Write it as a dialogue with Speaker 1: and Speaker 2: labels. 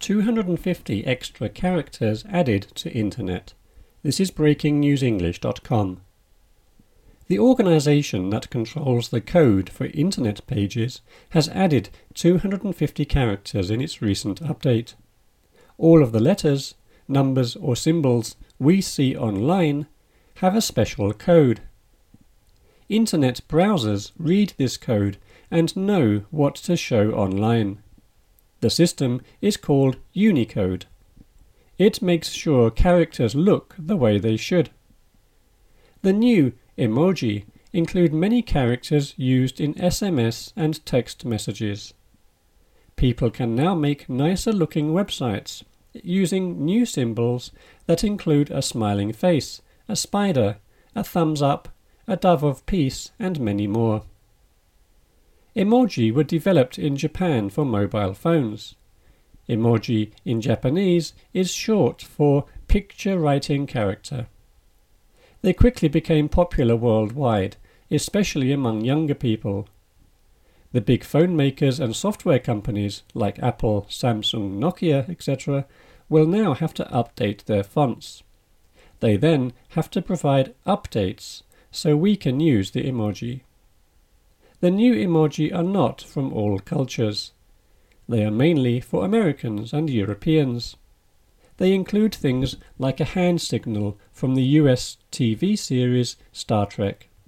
Speaker 1: 250 extra characters added to Internet. This is breakingnewsenglish.com. The organisation that controls the code for Internet pages has added 250 characters in its recent update. All of the letters, numbers or symbols we see online have a special code. Internet browsers read this code and know what to show online. The system is called Unicode. It makes sure characters look the way they should. The new emoji include many characters used in SMS and text messages. People can now make nicer looking websites using new symbols that include a smiling face, a spider, a thumbs up, a dove of peace, and many more. Emoji were developed in Japan for mobile phones. Emoji in Japanese is short for picture writing character. They quickly became popular worldwide, especially among younger people. The big phone makers and software companies like Apple, Samsung, Nokia, etc. will now have to update their fonts. They then have to provide updates so we can use the emoji. The new emoji are not from all cultures. They are mainly for Americans and Europeans. They include things like a hand signal from the US TV series Star Trek.